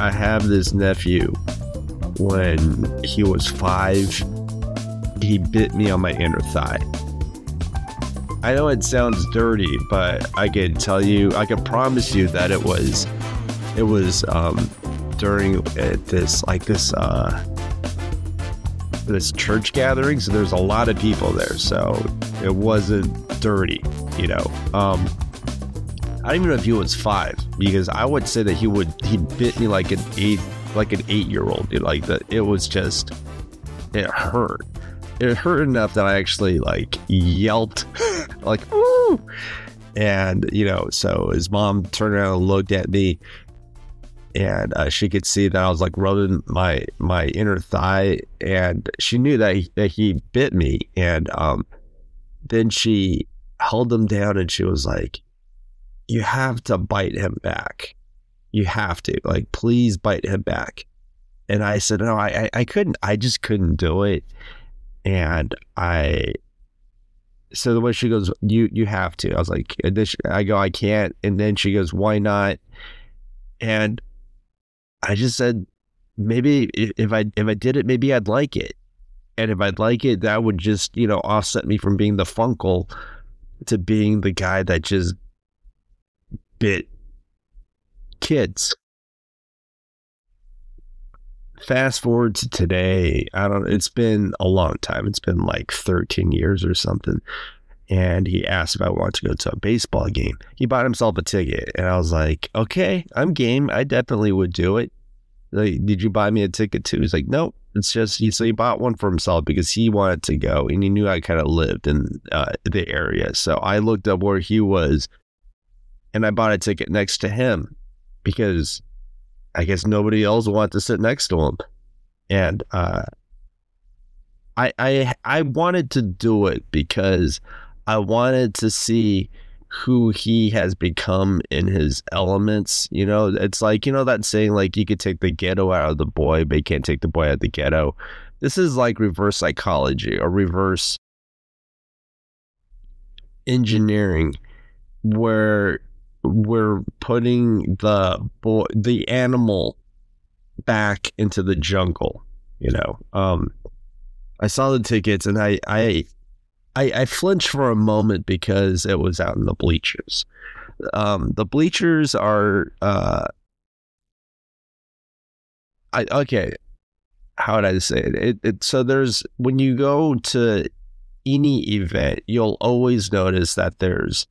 I have this nephew. When he was 5, he bit me on my inner thigh. I know it sounds dirty, but I can tell you, I can promise you that it was during this church gathering. So there's a lot of people there, so it wasn't dirty, you know. I don't even know if he was 5, because I would say that he bit me like an 8-year-old. It hurt. It hurt enough that I actually like yelped like, "Woo!" And, you know, so his mom turned around and looked at me, and she could see that I was like rubbing my inner thigh, and she knew that he bit me. And then she held him down and she was like, "You have to bite him back. You have to, like, please bite him back." And I said, "No, I couldn't. I just couldn't do it." And so the way she goes, you have to. I was like, I go, "I can't." And then she goes, "Why not?" And I just said, maybe if I did it, maybe I'd like it. And if I'd like it, that would just, you know, offset me from being the funkle to being the guy that just bit kids. Fast forward to today. It's been a long time. It's been like 13 years or something. And he asked if I wanted to go to a baseball game. He bought himself a ticket. And I was like, okay, I'm game. I definitely would do it. Like, "Did you buy me a ticket too?" He's like, "Nope. It's just," so he bought one for himself because he wanted to go. And he knew I kind of lived in the area. So I looked up where he was, and I bought a ticket next to him because I guess nobody else wanted to sit next to him. And I wanted to do it because I wanted to see who he has become in his elements. You know, it's like, you know, that saying, like, you could take the ghetto out of the boy, but you can't take the boy out of the ghetto. This is like reverse psychology or reverse engineering, where we're putting the animal back into the jungle. You know, I saw the tickets and I flinched for a moment because it was out in the bleachers. The bleachers are okay. How would I say it? So there's, when you go to any event, you'll always notice that there's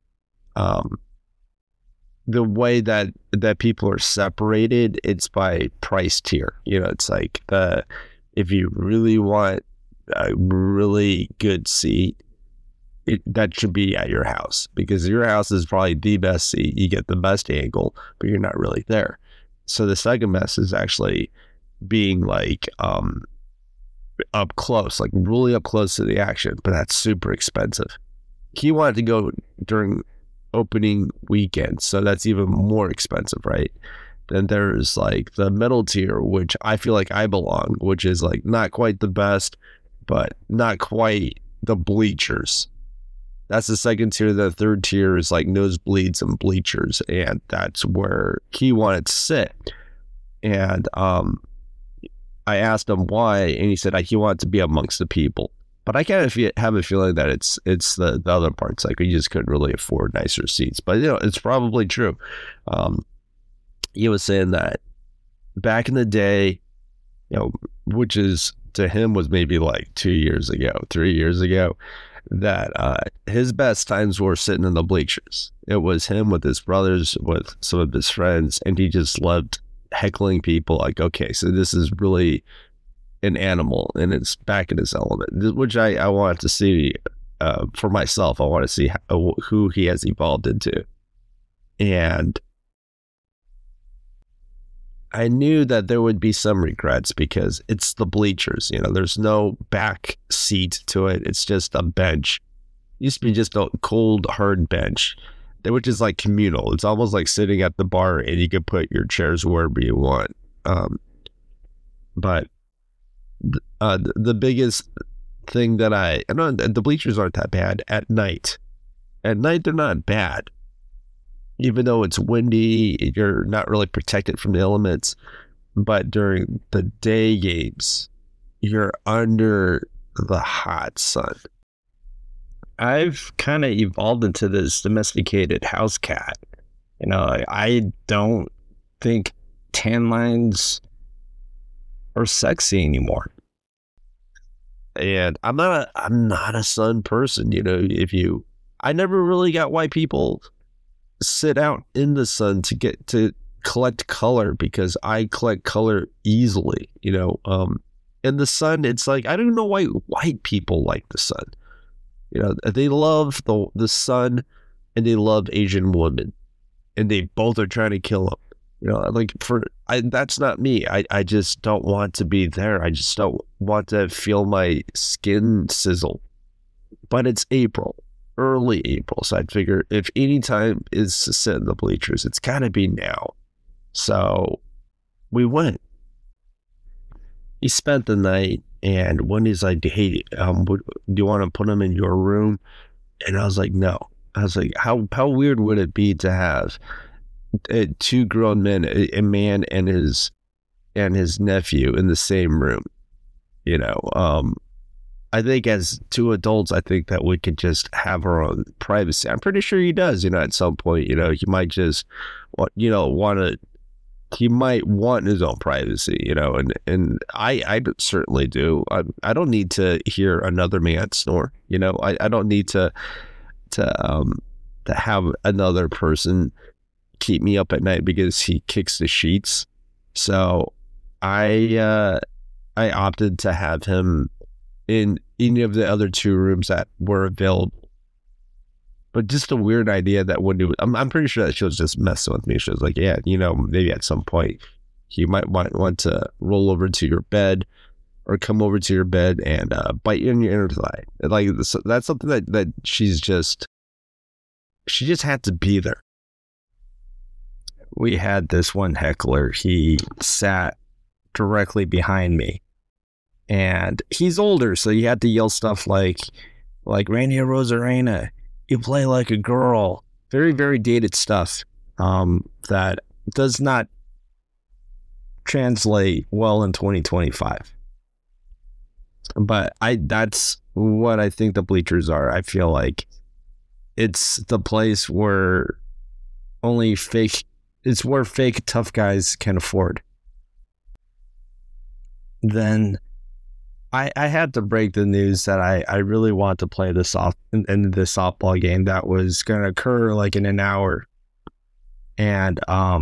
the way that people are separated, it's by price tier. You know, it's like if you really want a really good seat, that should be at your house, because your house is probably the best seat. You get the best angle, but you're not really there. So the second best is actually being like up close, like really up close to the action, but that's super expensive. He wanted to go during opening weekend, so that's even more expensive, right? Then there's like the middle tier, which I feel like I belong, which is like not quite the best, but not quite the bleachers. That's the second tier. The third tier is like nosebleeds and bleachers, and that's where he wanted to sit. And I asked him why, and he said he wanted to be amongst the people. But I kind of have a feeling that it's the other parts, like we just couldn't really afford nicer seats. But, you know, it's probably true. He was saying that back in the day, you know, which is to him was maybe like 3 years ago, that his best times were sitting in the bleachers. It was him with his brothers, with some of his friends, and he just loved heckling people. Like, okay, so this is really an animal and it's back in his element, which I wanted to see for myself. I want to see who he has evolved into. And I knew that there would be some regrets because it's the bleachers, you know, there's no back seat to it. It's just a bench. It used to be just a cold, hard bench, which is like communal. It's almost like sitting at the bar and you can put your chairs wherever you want. But the biggest thing that I know, the bleachers aren't that bad at night. At night, they're not bad. Even though it's windy, you're not really protected from the elements. but during the day games, you're under the hot sun. I've kind of evolved into this domesticated house cat. I don't think tan lines are sexy anymore. And I'm not a sun person. I never really got why people sit out in the sun to collect color, because I collect color easily. In the sun, it's like, I don't know why white people like the sun. They love the sun, and they love Asian women, and they both are trying to kill them. That's not me. I just don't want to be there. I just don't want to feel my skin sizzle. But it's April, early April, so I'd figure if any time is to sit in the bleachers, it's gotta be now. So we went. He spent the night, and Wendy's like, "Hey, do you want to put him in your room?" And I was like, "No." I was like, "How weird would it be to have two grown men, a man and his nephew, in the same room?" I think as two adults, I think that we could just have our own privacy. I'm pretty sure he does. At some point, he might just, he might want his own privacy. And I certainly do. I don't need to hear another man snore. I don't need to have another person keep me up at night because he kicks the sheets. So I opted to have him in any of the other two rooms that were available. But just a weird idea that Wendy was, I'm pretty sure that she was just messing with me. She was like, "Yeah, maybe at some point he might want to roll over to your bed or come over to your bed and bite you in your inner thigh." Like, that's something that she just had to be there. We had this one heckler. He sat directly behind me, and he's older, so you had to yell stuff like "Randy Rosarena, you play like a girl." Very, very dated stuff that does not translate well in 2025. But that's what I think the bleachers are. I feel like it's the place where it's where fake tough guys can afford. Then I had to break the news that I really want to play in the softball game that was going to occur like in an hour. And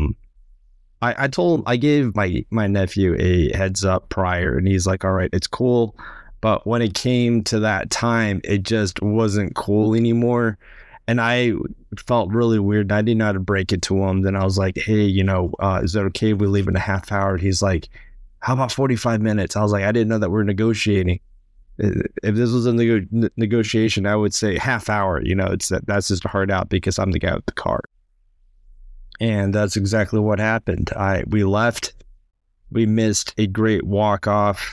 I gave my nephew a heads up prior, and he's like, "All right, it's cool." But when it came to that time, it just wasn't cool anymore. And I felt really weird. And I didn't know how to break it to him. Then I was like, "Hey, is it okay if we leave in a half hour?" And he's like, "How about 45 minutes? I was like, "I didn't know that we're negotiating. If this was a negotiation, I would say half hour. That's just a hard out because I'm the guy with the car." And that's exactly what happened. We left. We missed a great walk-off.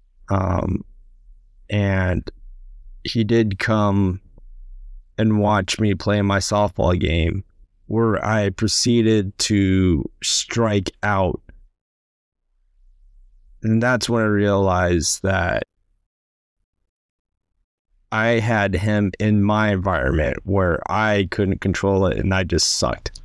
And he did come and watch me play my softball game, where I proceeded to strike out. And that's when I realized that I had him in my environment where I couldn't control it, and I just sucked.